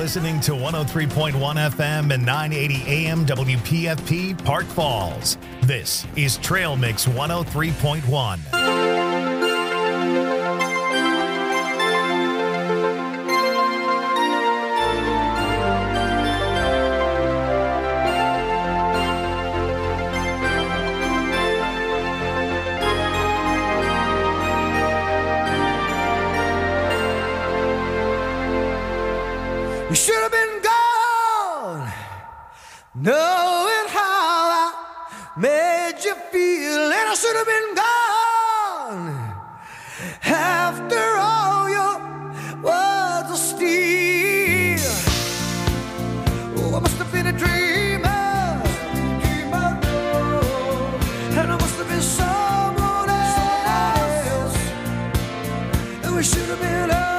listening to 103.1 FM and 980 AM WPFP Park Falls. This is Trail Mix 103.1. You should have been gone, knowing how I made you feel, and I should have been gone after all your words of steel. Oh, I must have been a dreamer, and I must have been someone else, and we should have been over.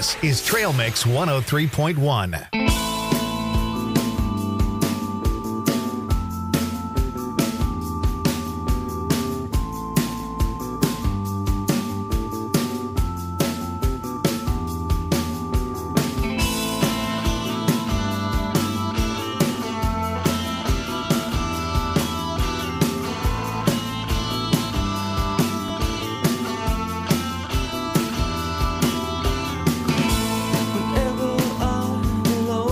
This is Trail Mix 103.1. Whenever I'm alone.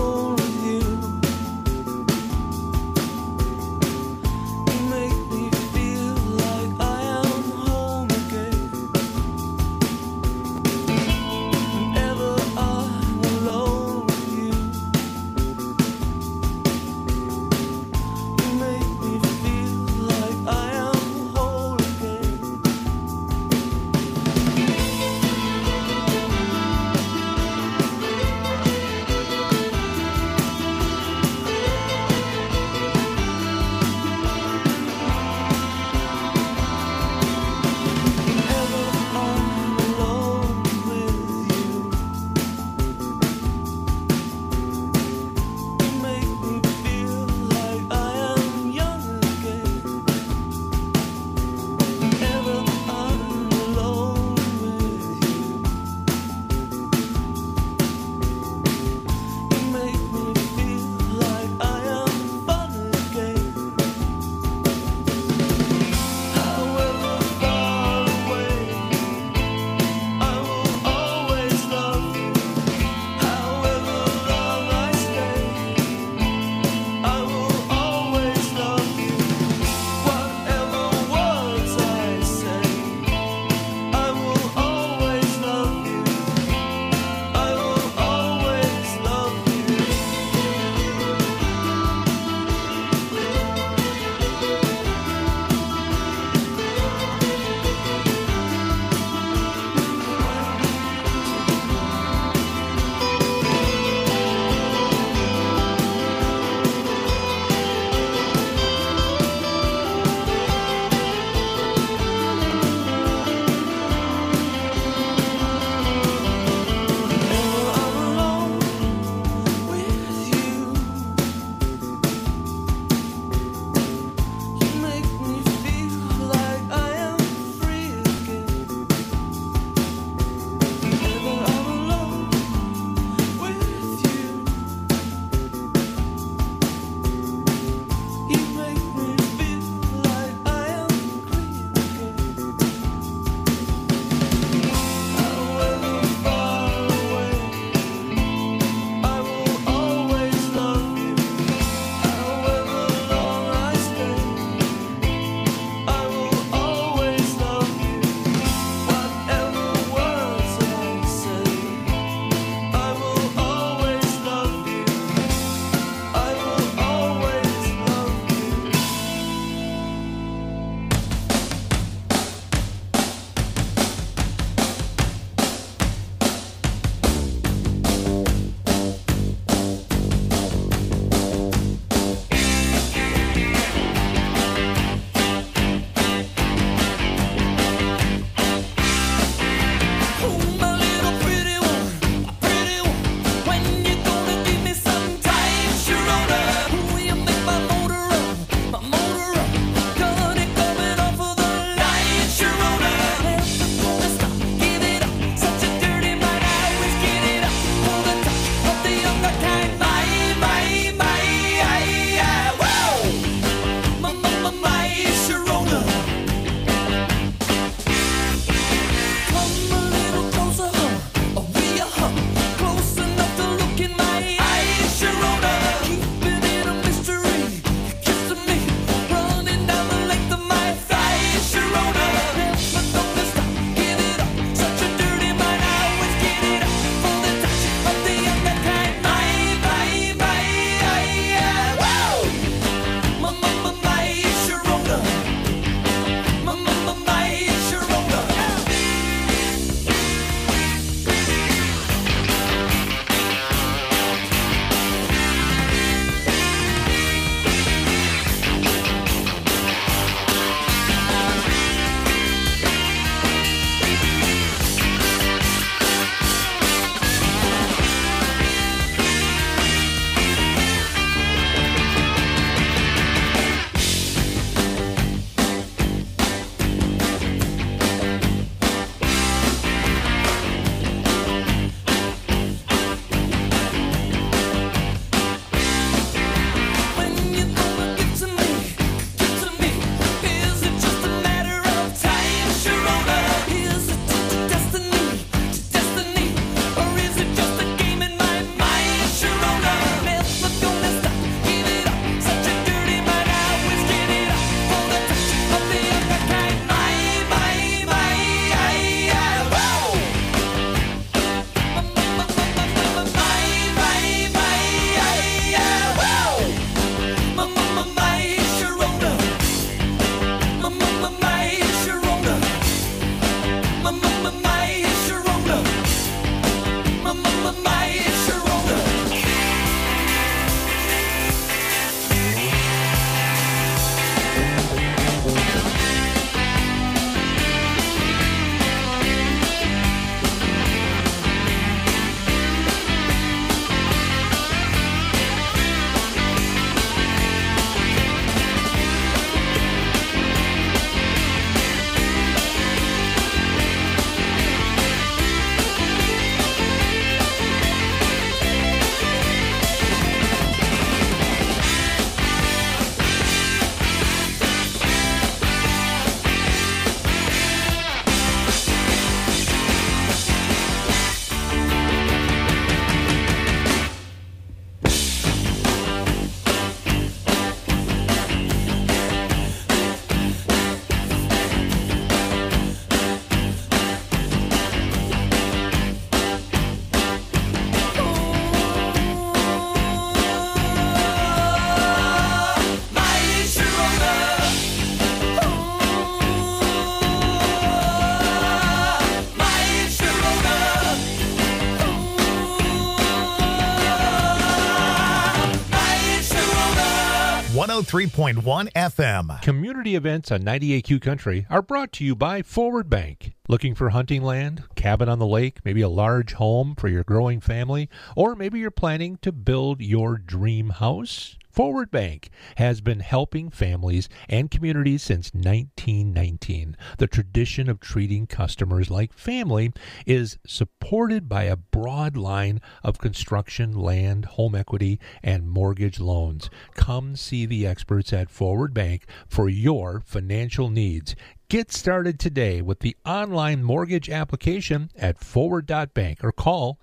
103.1 FM. Community events on 98Q Country are brought to you by Forward Bank. Looking for hunting land, cabin on the lake, maybe a large home for your growing family, or maybe you're planning to build your dream house? Forward Bank has been helping families and communities since 1919. The tradition of treating customers like family is supported by a broad line of construction, land, home equity, and mortgage loans. Come see the experts at Forward Bank for your financial needs. Get started today with the online mortgage application at forward.bank or call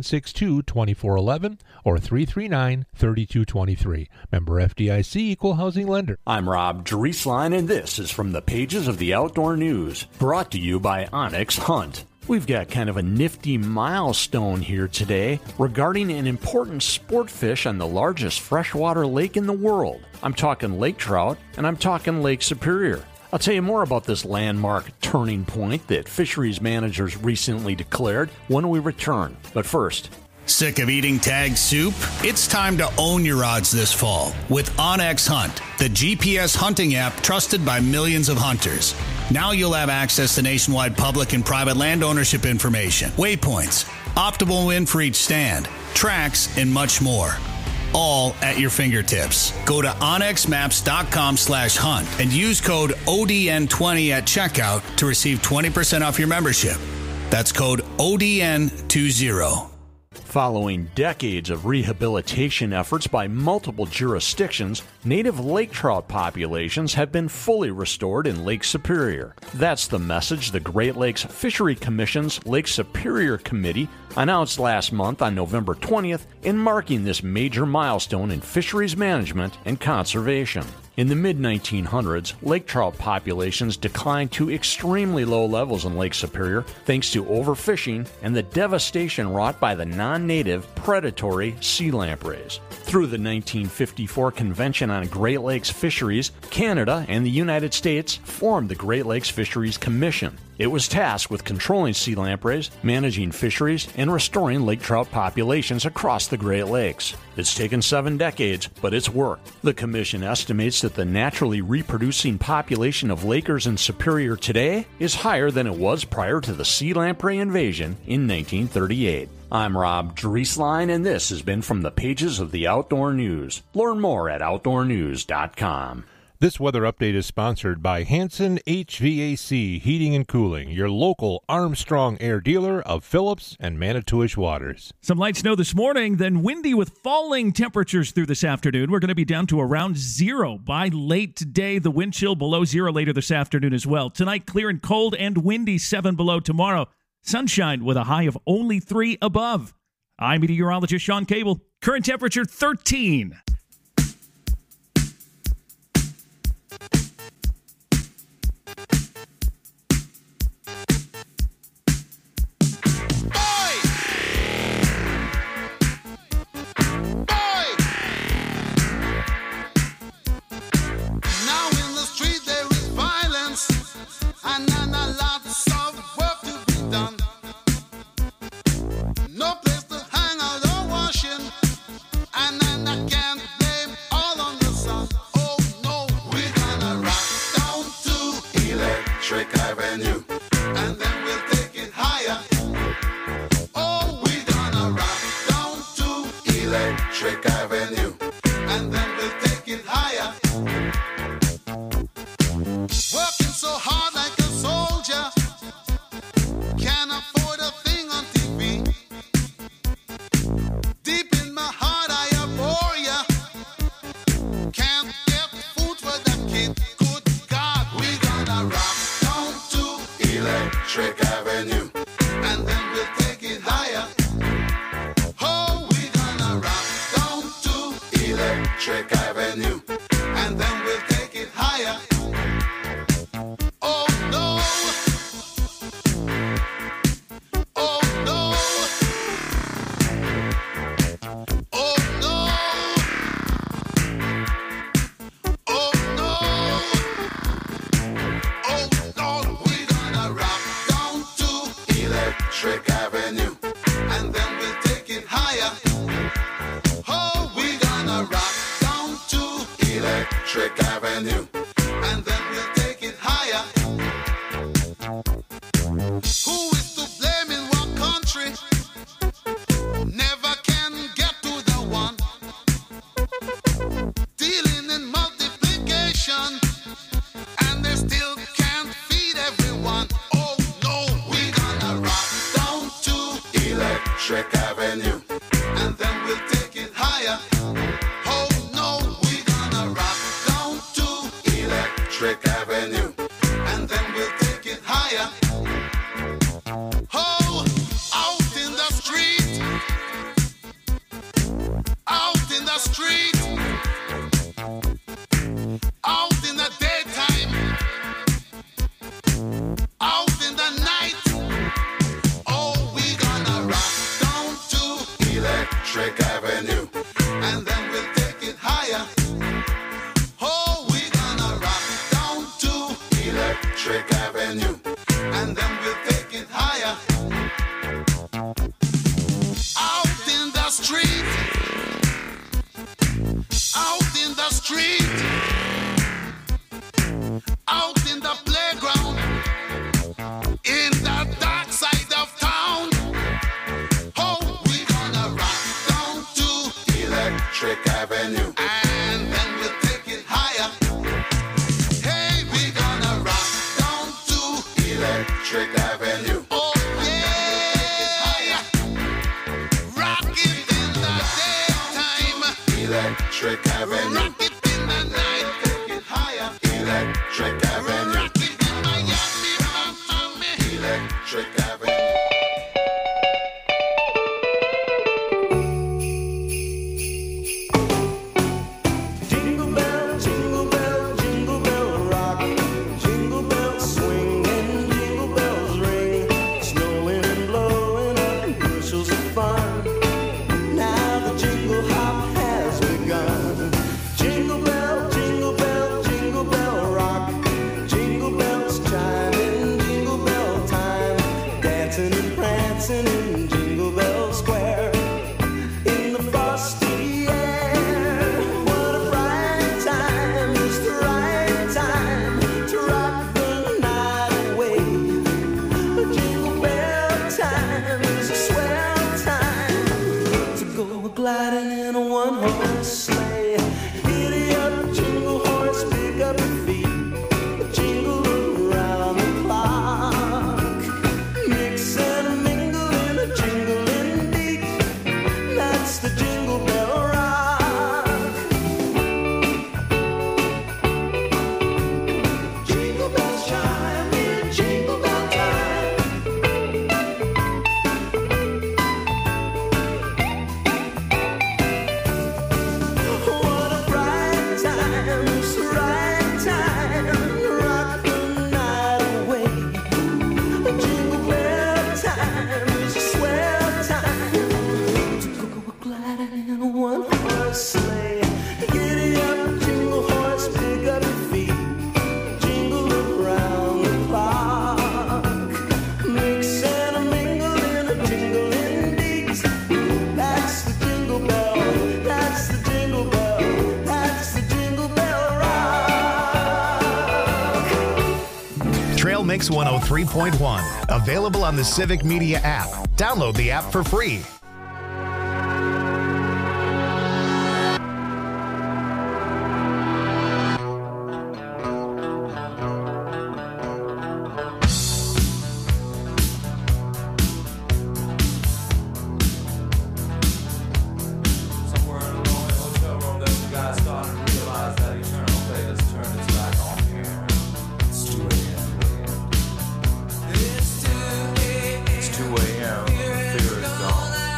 762-2411 or 339-3223. Member FDIC, Equal Housing Lender. I'm Rob Drieslein, and this is from the pages of the Outdoor News, brought to you by Onyx Hunt. We've got kind of a nifty milestone here today regarding an important sport fish on the largest freshwater lake in the world. I'm talking lake trout, and I'm talking Lake Superior. I'll tell you more about this landmark turning point that fisheries managers recently declared when we return. But first, sick of eating tagged soup? It's time to own your odds this fall with OnX Hunt, the GPS hunting app trusted by millions of hunters. Now you'll have access to nationwide public and private land ownership information, waypoints, optimal wind for each stand, tracks, and much more. All at your fingertips. Go to onxmaps.com/hunt and use code ODN20 at checkout to receive 20% off your membership. That's code ODN20. Following decades of rehabilitation efforts by multiple jurisdictions, native lake trout populations have been fully restored in Lake Superior. That's the message the Great Lakes Fishery Commission's Lake Superior Committee announced last month on November 20th in marking this major milestone in fisheries management and conservation. In the mid-1900s, lake trout populations declined to extremely low levels in Lake Superior thanks to overfishing and the devastation wrought by the non-native predatory sea lampreys. Through the 1954 Convention on Great Lakes Fisheries, Canada and the United States formed the Great Lakes Fisheries Commission. It was tasked with controlling sea lampreys, managing fisheries, and restoring lake trout populations across the Great Lakes. It's taken 7 decades, but it's worked. The Commission estimates that the naturally reproducing population of lakers in Superior today is higher than it was prior to the sea lamprey invasion in 1938. I'm Rob Drieslein, and this has been from the pages of the Outdoor News. Learn more at outdoornews.com. This weather update is sponsored by Hanson HVAC Heating and Cooling, your local Armstrong Air dealer of Phillips and Manitowish waters. Some light snow this morning, then windy with falling temperatures through this afternoon. We're going to be down to around 0 by late today. The wind chill below 0 later this afternoon as well. Tonight, clear and cold and windy, 7 below tomorrow. Sunshine with a high of only 3 above. I'm meteorologist Sean Cable. Current temperature 13. And then we'll take it higher. Oh, we're gonna rock down Electric Avenue. And then we'll take it higher. Who is to blame in what country? Never can get to the one. Dealing in multiplication, and they still can't feed everyone. Oh no, we're gonna rock down to Electric Avenue, and then we'll take it higher. Oh no, we're gonna rock down to Electric Avenue, and then we'll take it higher. Oh, out in the street, out in the street, out in the daytime, out in the night. Oh, we gonna rock down to Electric Avenue, and then we'll take it higher. Oh, we gonna rock down to Electric Avenue, and then we'll take it higher. Out in the street, out in the street, out in the playground, in the dark side of town. Oh, we gonna rock down to Electric Avenue, and then we'll take it higher. Hey, we gonna rock down to Electric Avenue. Oh yeah, rock it in the daytime, Electric Avenue. Rock it in the night, take it higher, Electric Avenue. Rock it in Miami, Miami, Electric Avenue. Jingle bell rock. Jingle bells swing and jingle bells ring. Snowing and blowing up bushels of fun. Now the jingle hop has begun. Jingle bell rock. Jingle bells chiming, jingle bell time. Dancing and prancing in Jingle Bell Square. In the frosty air, what a bright time, it's the right time to rock the night away. Jingle bell time is a swell time to go gliding in a one-horse sleigh. Giddy up, jingle horse, pick up your feet, jingle around the clock. Mix and mingle in a jingling beat. That's the Jingle Bell Rock. Jingle bells chime in Jingle Bell time. What a bright time, it's the right time to rock the night away. Jingle bell time is a swell time to go gliding in a one-horse sleigh. Giddy up, jingle horse, pick up your feet, jingle around the clock. Mix and a mingle in a jingling beat. That's the Jingle Bell, that's the Jingle Bell, that's the Jingle Bell Rock. Trail Mix 103.1. Available on the Civic Media app. Download the app for free. Somewhere in a lonely hotel room, this guy started to realize that eternal fate has turned its back on here. It's 2 a.m. It's 2 a.m. Fear is gone.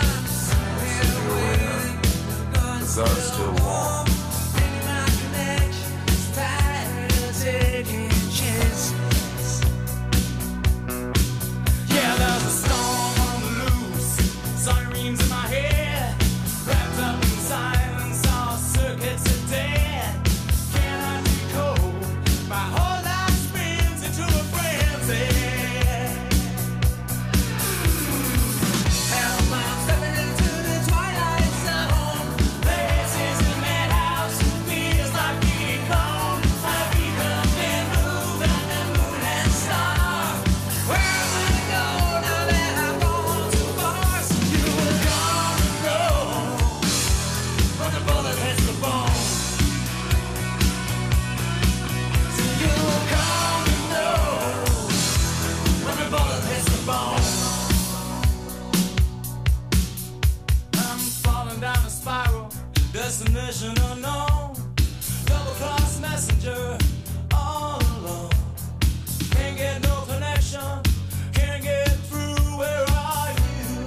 Destination unknown, double-cross messenger, all alone. Can't get no connection, can't get through, where are you?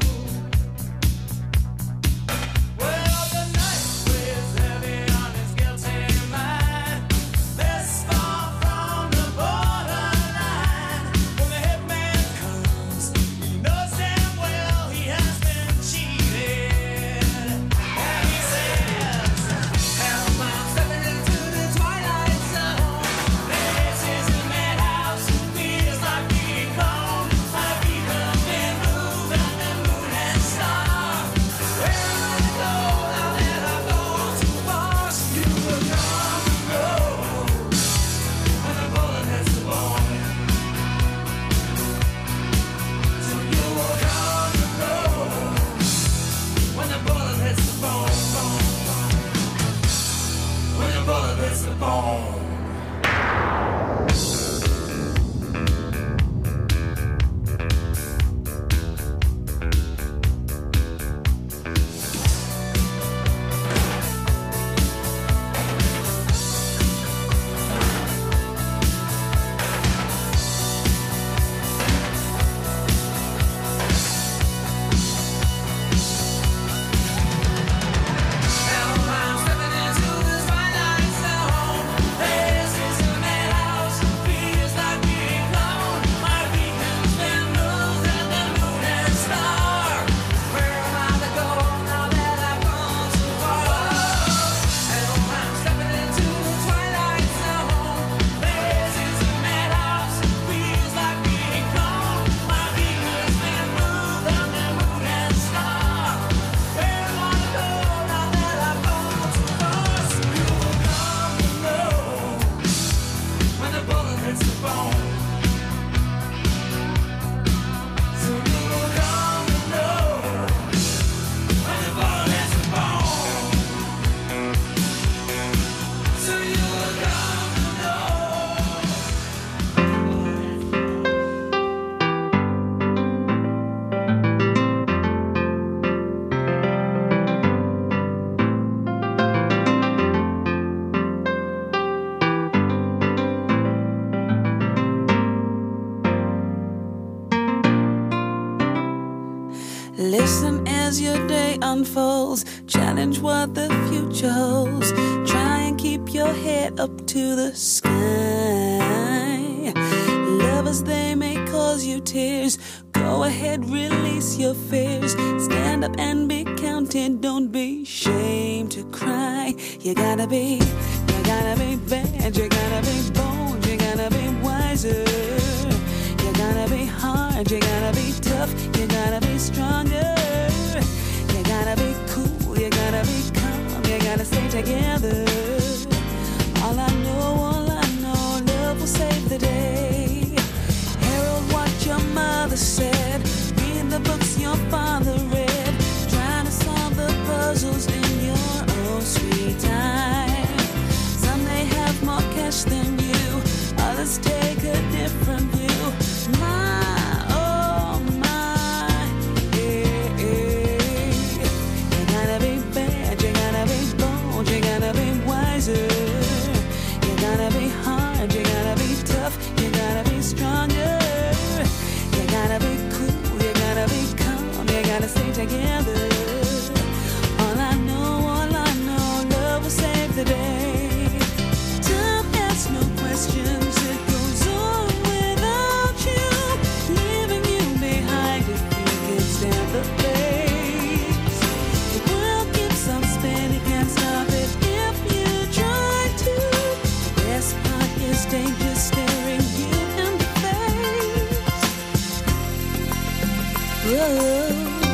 Well, the night weighs heavy on his guilty mind. This far from the borderline. When the hitman comes, he knows damn well he has been cheated. And he says, "Help, I'm stepping into the twilight zone. This is a madhouse, feels like being gone. My feet have been moved on the moon and star. Where am I to go now that I've gone too far? So you will come to know when the bullet hits the bone. So you will come to know when the bullet hits the bone. When the bullet hits the bone." Now I'm stepping into the twilight zone. This is a madhouse, feels like being gone. My beacon's been moved at the moon and star. Where am I to go now that I've gone too far? Now I'm stepping into the twilight zone. This is a madhouse, feels like being gone. My beacon's been moved at the moon and star. Where am I to go now that I've gone too far? So you will come to know when the bullet hits the bone. So you will come to know when the bullet hits the bone. So you will come to know. Listen as your day unfolds. Challenge what the future holds. Try and keep your head up to the sky. Lovers, they may cause you tears. Go ahead, release your fears. Stand up and be counted. Don't be ashamed to cry. You gotta be bad. You gotta be bold. You gotta be wiser. You gotta be hard, you gotta be tough, you gotta be stronger. You gotta be cool, you gotta be calm, you gotta stay together. All I know, love will save the day. Herald what your mother said, read the books your father read, trying to solve the puzzles in your own sweet time. Some may have more cash than you, others take a different view. My, oh my, yeah, yeah. You gotta be bad, you gotta be bold, you gotta be wiser. You gotta be hard, you gotta be tough, you gotta be stronger. You gotta be cool, you gotta be calm, you gotta stay together. All I know, love will save the day. Time asks no questions, it goes on without you, leaving you behind if you can stand the pace. The world keeps on spinning, can't stop it if you try to. The best part is danger staring you in the face. Whoa.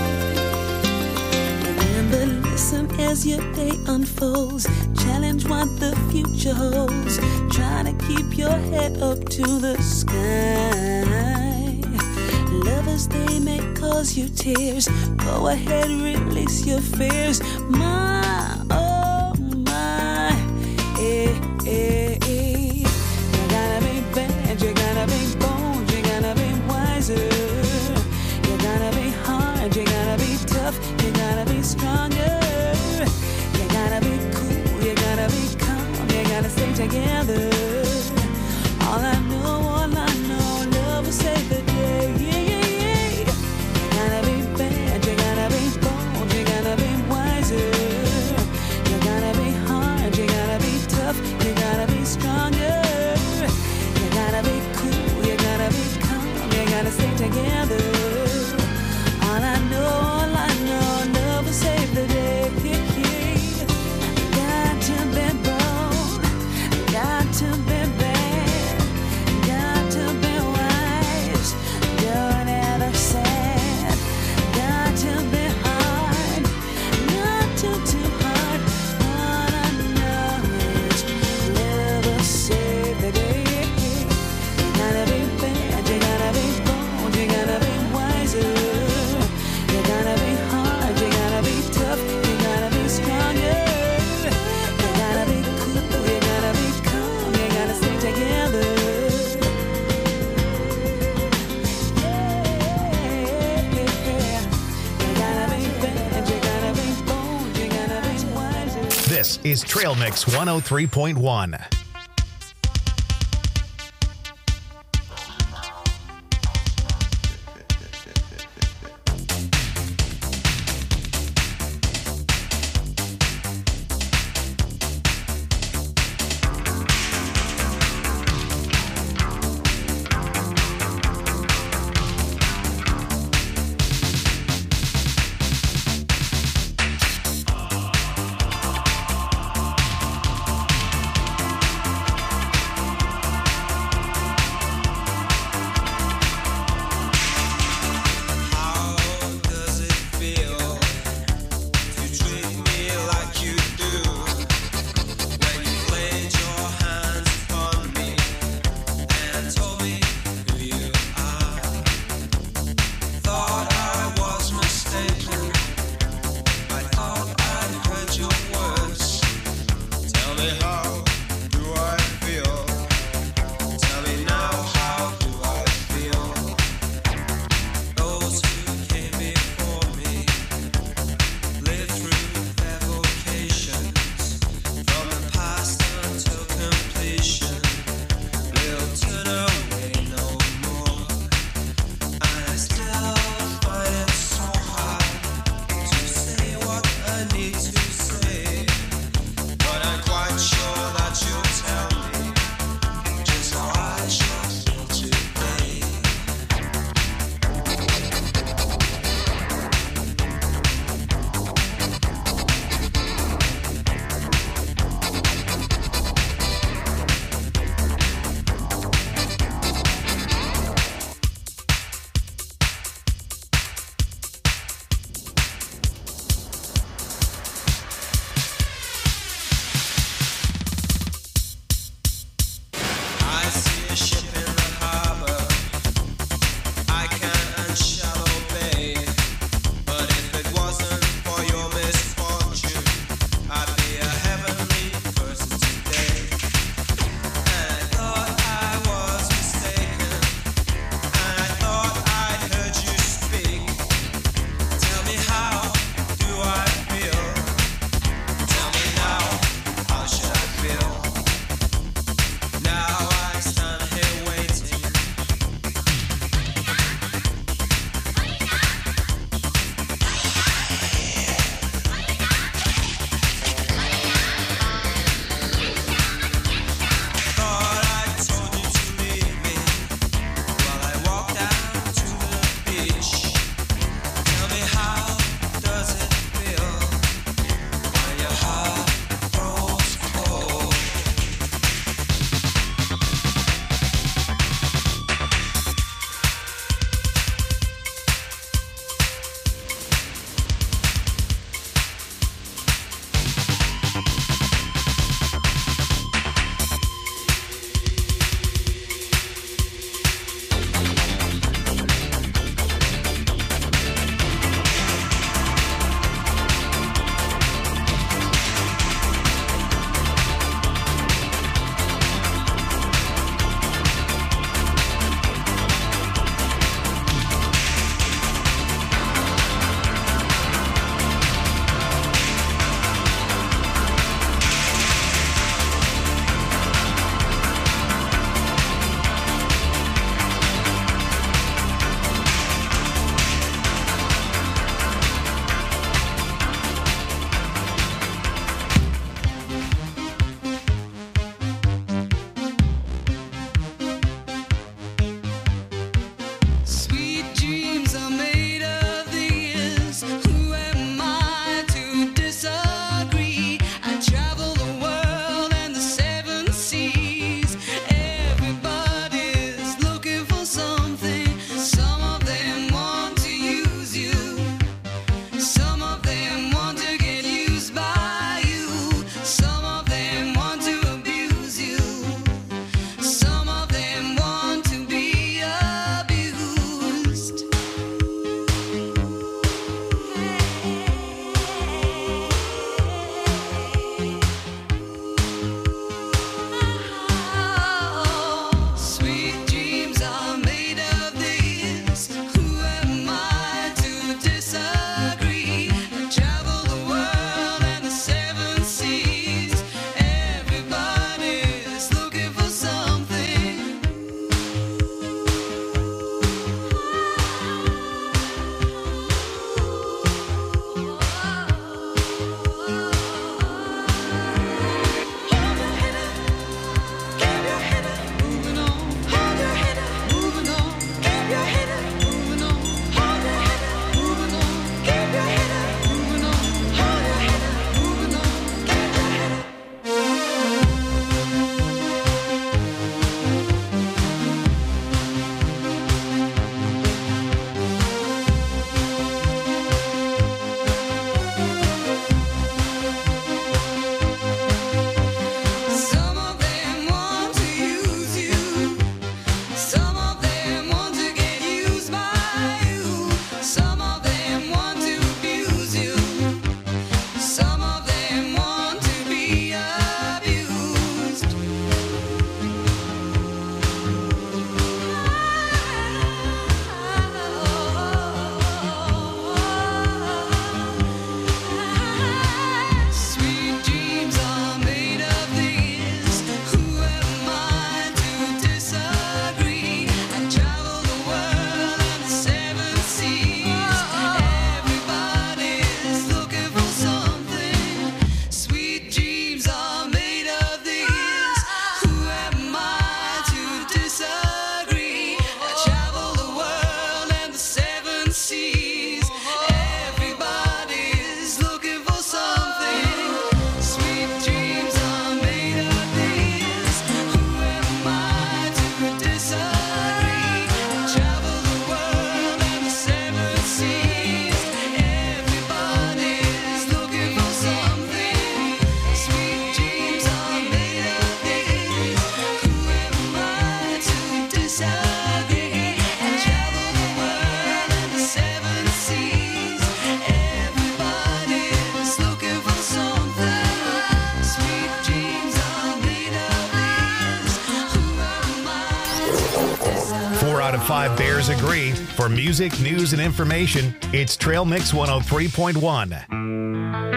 Remember, listen as your day unfolds. Challenge what the future holds. Try to keep your head up to the sky. Lovers, they may cause you tears. Go ahead, release your fears. My, oh my, eh, eh, eh. You gotta be bad, you gotta be bold, you gotta be wiser. You gotta be hard, you gotta be tough, you gotta be stronger. You gotta be together. All I know, love will save the day. You gotta be bad, you gotta be bold, you gotta be wiser. You gotta be hard, you gotta be tough, you gotta be stronger. You gotta be cool, you gotta be calm, you gotta stay together. All I know, love will save the day. Got to be bold, got to be bad, got to be wise, don't ever sad. Got to be hard, not too hard. All I know is love will save the day. You gotta be bad, you gotta be bold, you gotta be wiser. You gotta be hard, you gotta be tough, you gotta be stronger. You gotta be cool, you gotta be calm, you gotta stay together. You gotta be bad, you gotta be bold, you gotta be wiser. This is Trail Mix 103.1. out of 5 Bears agree. For music, news, and information, it's Trail Mix 103.1.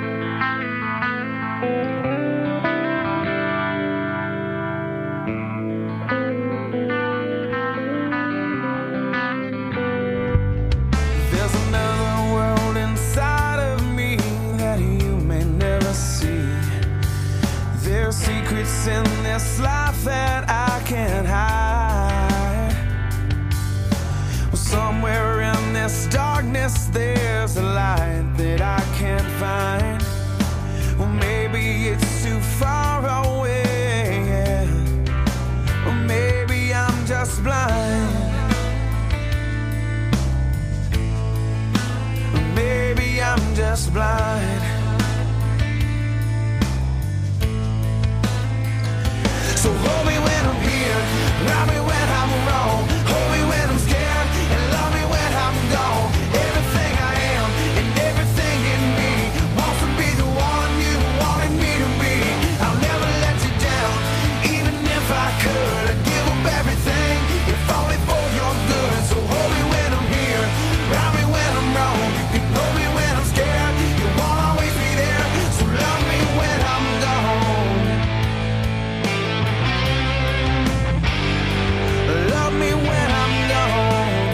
There's another world inside of me that you may never see. There's secrets in this life that I can't hide. Well, somewhere in this darkness there's a light that I can't find. Well, maybe it's too far away, yeah. Or maybe I'm just blind. Maybe I'm just blind. So hold me when I'm here, love me when I'm wrong, hold me when I'm scared, and love me when I'm gone. Everything I am and everything in me wants to be the one you wanted me to be. I'll never let you down, even if I could. I'd give up everything, if only for your good. So hold me when I'm here, love me when I'm wrong. You can hold me when I'm scared, you won't always be there. So love me when I'm gone. Love me when I'm gone.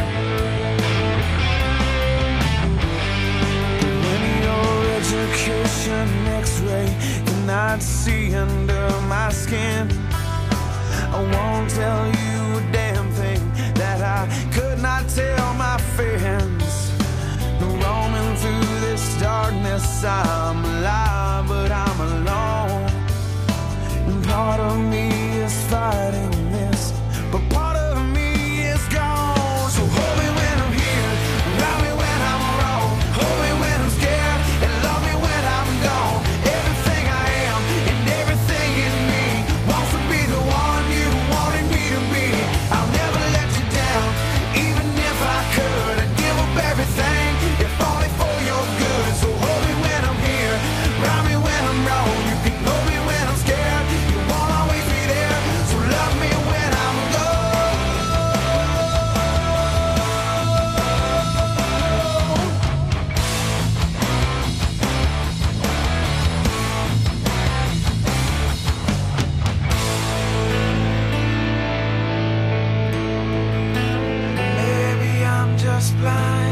When your education X-ray cannot see under my skin, I won't tell you a damn thing that I could not tell my friends. Roaming through this darkness, I'm alive, but I'm alone. And part of me is fighting this, but part of me is gone. So hold me when I'm here, love me when I'm wrong, hold me when I'm scared, and love me when I'm gone. Everything I am and everything in me wants to be the one you wanted me to be. I'll never let you down, even if I could. I'd give up everything, if only for your good. So hold me when I'm here, love me when I'm wrong. You can hold me when I'm scared, you won't always be there. So love me when I'm gone. Maybe I'm just blind.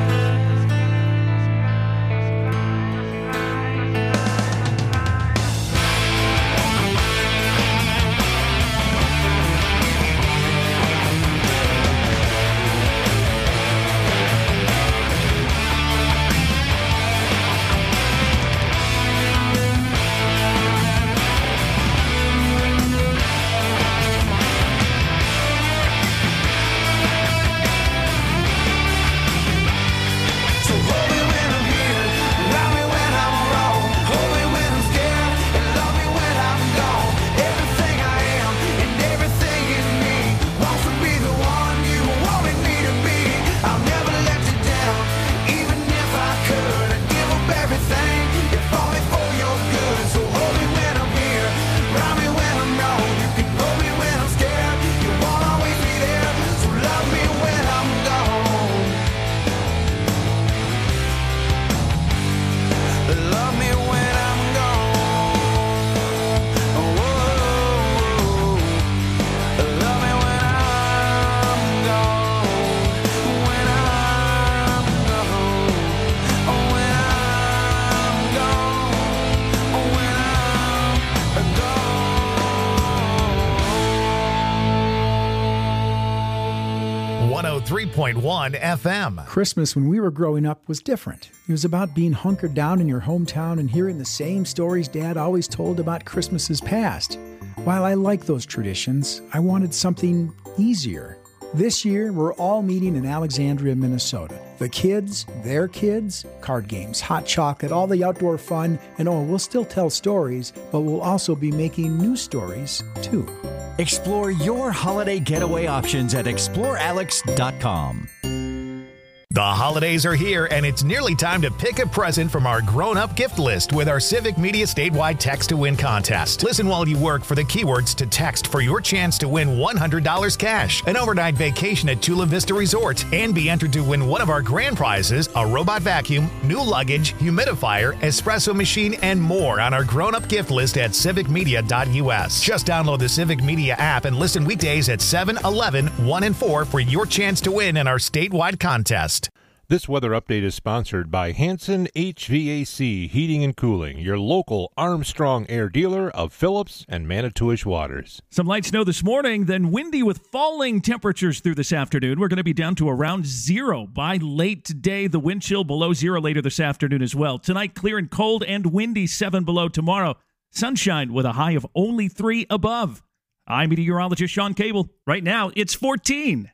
So hold me when I'm here, love me when I'm wrong, hold me when I'm scared, and love me when I'm gone. Everything I am and everything in me wants to be the one you wanted me to be. I'll never let you down, even if I could. I'd give up everything, if only for your good. So hold me when I'm here, love me when I'm wrong. You can hold me when I'm scared, you won't always be there. So love me when I'm gone. Love me when I'm gone. Whoa. Love me when I'm gone. When I'm gone. When I'm gone. When I'm gone. 103.1 FM. Christmas when we were growing up was different. It was about being hunkered down in your hometown and hearing the same stories Dad always told about Christmases past. While I like those traditions, I wanted something easier. This year, we're all meeting in Alexandria, Minnesota. The kids, their kids, card games, hot chocolate, all the outdoor fun, and we'll still tell stories, but we'll also be making new stories, too. Explore your holiday getaway options at explorealex.com. The holidays are here, and it's nearly time to pick a present from our grown-up gift list with our Civic Media statewide Text to Win contest. Listen while you work for the keywords to text for your chance to win $100 cash, an overnight vacation at Chula Vista Resort, and be entered to win one of our grand prizes, a robot vacuum, new luggage, humidifier, espresso machine, and more on our grown-up gift list at civicmedia.us. Just download the Civic Media app and listen weekdays at 7, 11, 1, and 4 for your chance to win in our statewide contest. This weather update is sponsored by Hanson HVAC Heating and Cooling, your local Armstrong Air dealer of Phillips and Manitowish waters. Some light snow this morning, then windy with falling temperatures through this afternoon. We're going to be down to around 0 by late today. The wind chill below 0 later this afternoon as well. Tonight, clear and cold and windy, 7 below tomorrow. Sunshine with a high of only 3 above. I'm meteorologist Sean Cable. Right now, it's 14.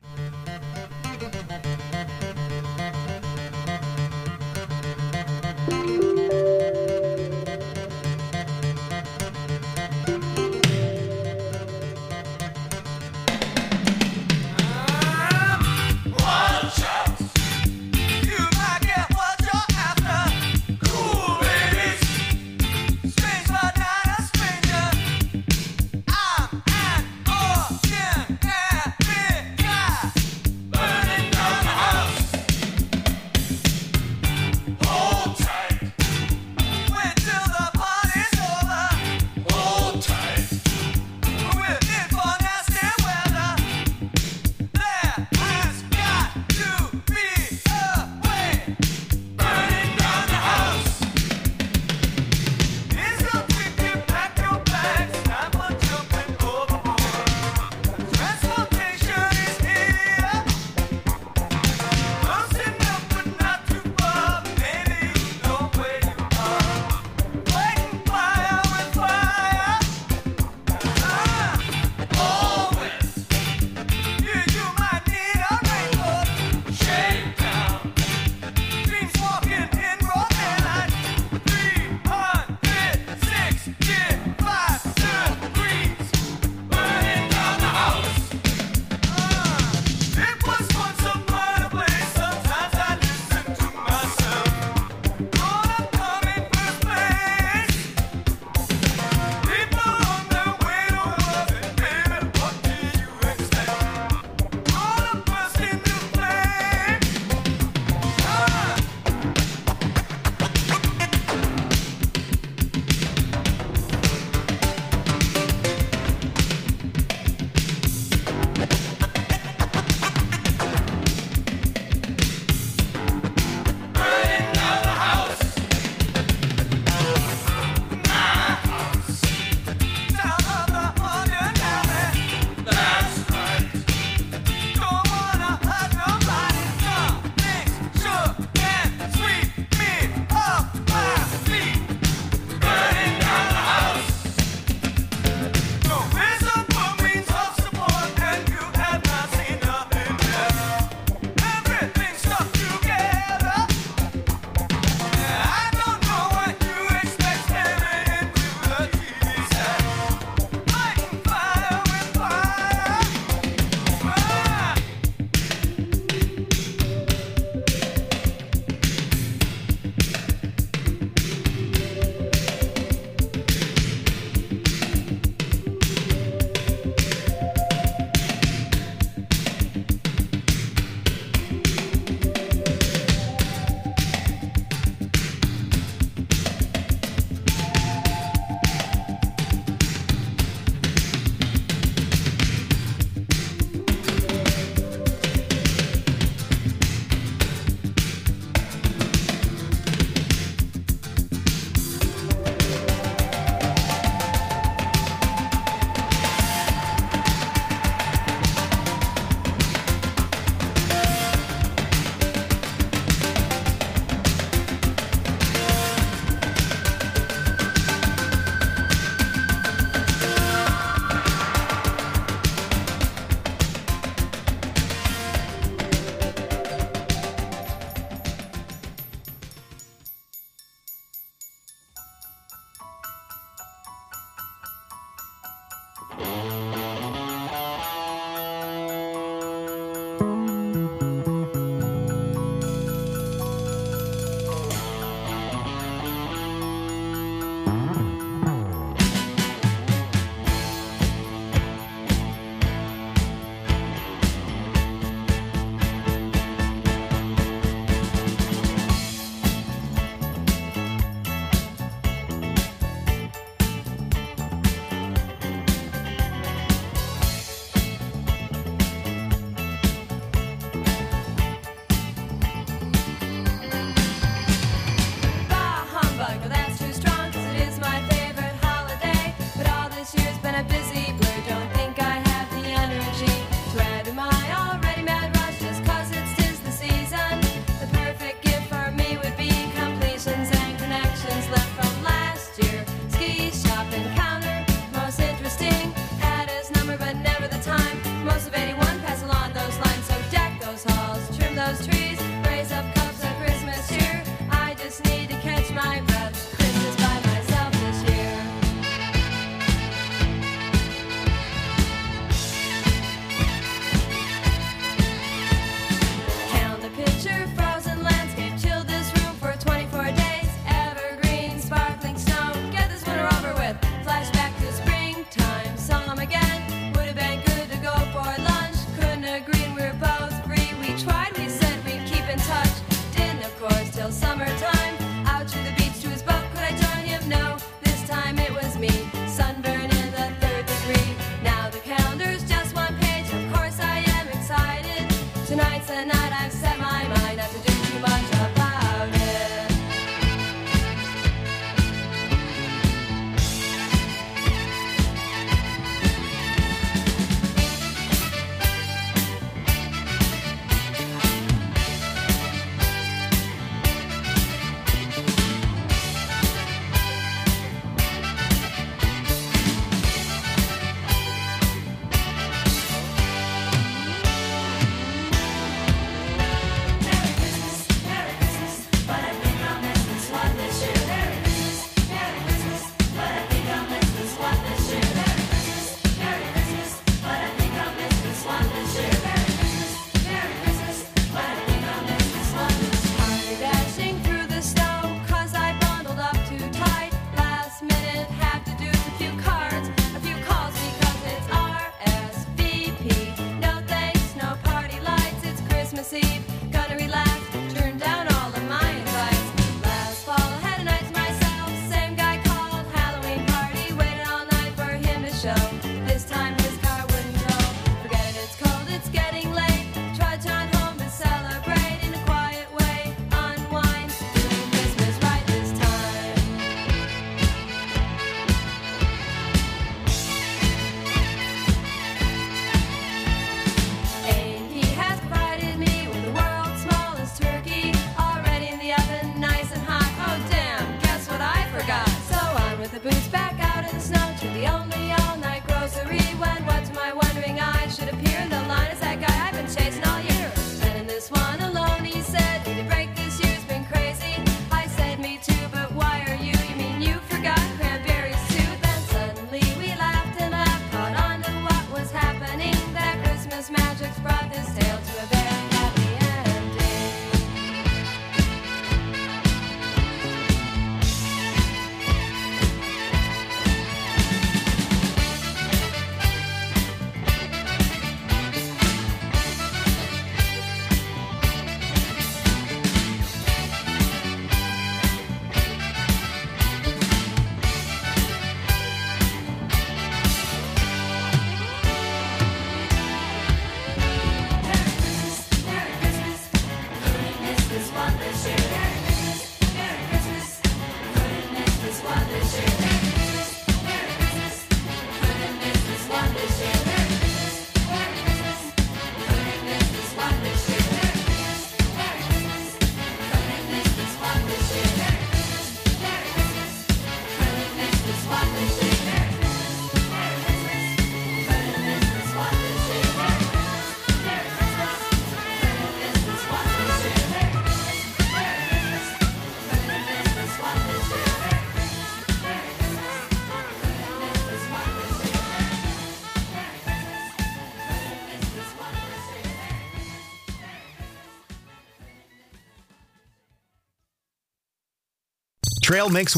Trail Mix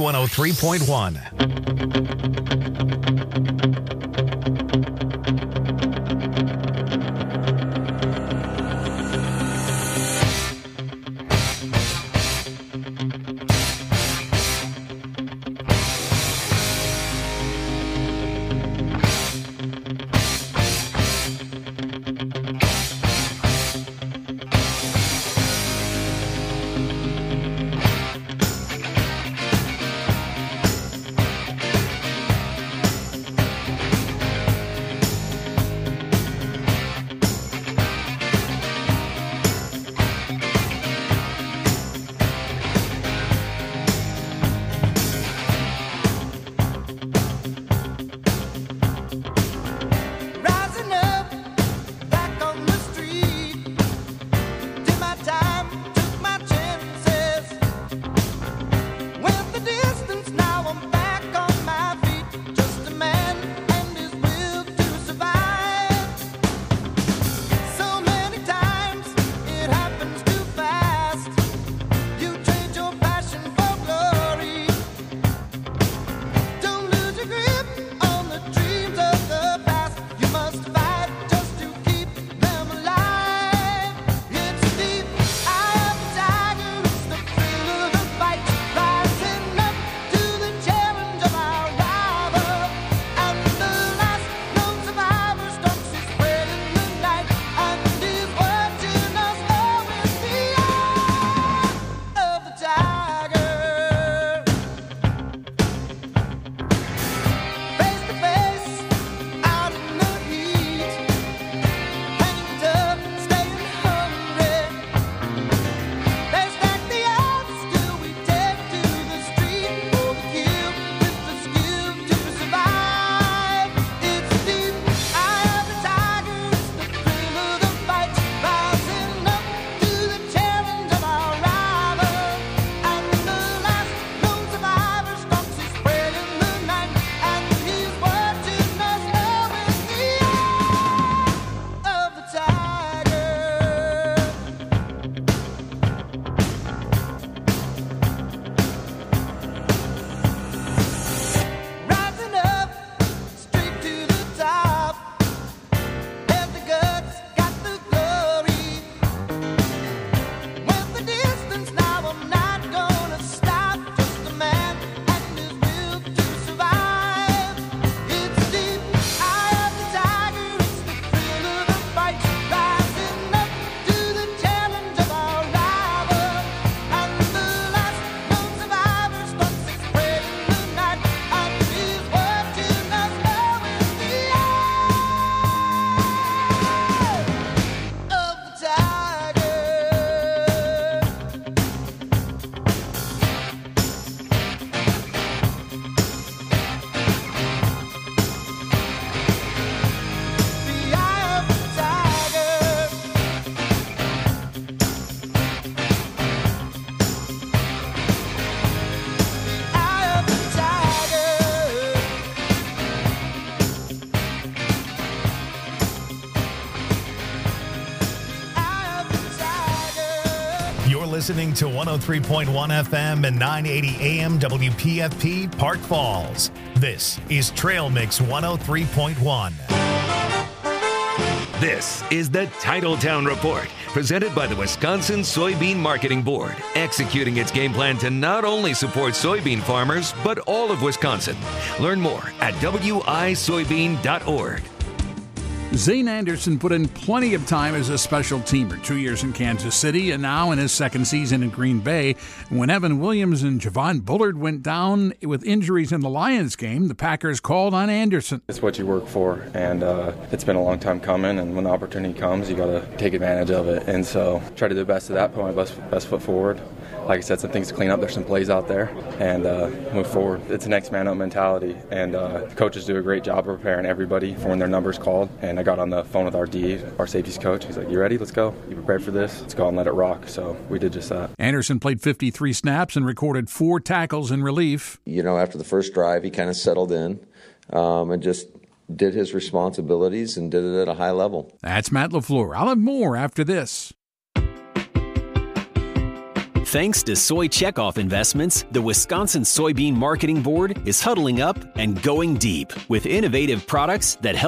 103.1. Rising up, back on the street. Did my time, took my chances. Went the distance, now I'm back on my feet. Just a man and his will to survive. So many times it happens too fast. You trade your passion for glory. Don't lose your grip on the dreams of the past. You must fight just to keep them alive. It's the eye of the tiger, it's the thrill of the fight. Rising up to the challenge of our rival. And the last known survivor stalks his prey in the night. And is watching us all with the eye of the tiger. Face to face, out in the heat, hanging tough, staying hungry. They stack the odds, still we take to the street for the kill, with the skill to survive. It's the eye of the tiger, it's the thrill of the fight, rising up to the challenge of our rival. And the last known survivor stalks his prey in the night, and he's watching us all with the eye of the tiger. Rising up, straight to the top. Had the guts, got the glory. Went the distance, now I'm not gonna stop. Just a man and his will to survive. It's the eye of the tiger, it's the thrill of the fight. Rising up to the challenge of our rival. And the last known survivor stalks his prey in the night. And he's watching us all with the eye of the tiger. The eye of the tiger. Eye of the tiger. Eye of the tiger. You're listening to 103.1 FM and 980 AM WPFP Park Falls. This is Trail Mix 103.1. This is the Titletown Report, presented by the Wisconsin Soybean Marketing Board, executing its game plan to not only support soybean farmers, but all of Wisconsin. Learn more at wisoybean.org. Zane Anderson put in plenty of time as a special teamer, 2 years in Kansas City and now in his second season in Green Bay. When Evan Williams and Javon Bullard went down with injuries in the Lions game, the Packers called on Anderson. It's what you work for, and it's been a long time coming, and when the opportunity comes, you got to take advantage of it. And so try to do the best of that, put my best foot forward. Like I said, some things to clean up. There's some plays out there, and move forward. It's a next man up mentality, and the coaches do a great job of preparing everybody for when their number's called. And I got on the phone with our D, our safeties coach. He's like, "You ready? Let's go. You prepared for this? Let's go and let it rock." So we did just that. Anderson played 53 snaps and recorded 4 tackles in relief. You know, after the first drive, he kind of settled in and just did his responsibilities and did it at a high level. That's Matt LaFleur. I'll have more after this. Thanks to Soy Checkoff Investments, the Wisconsin Soybean Marketing Board is huddling up and going deep with innovative products that help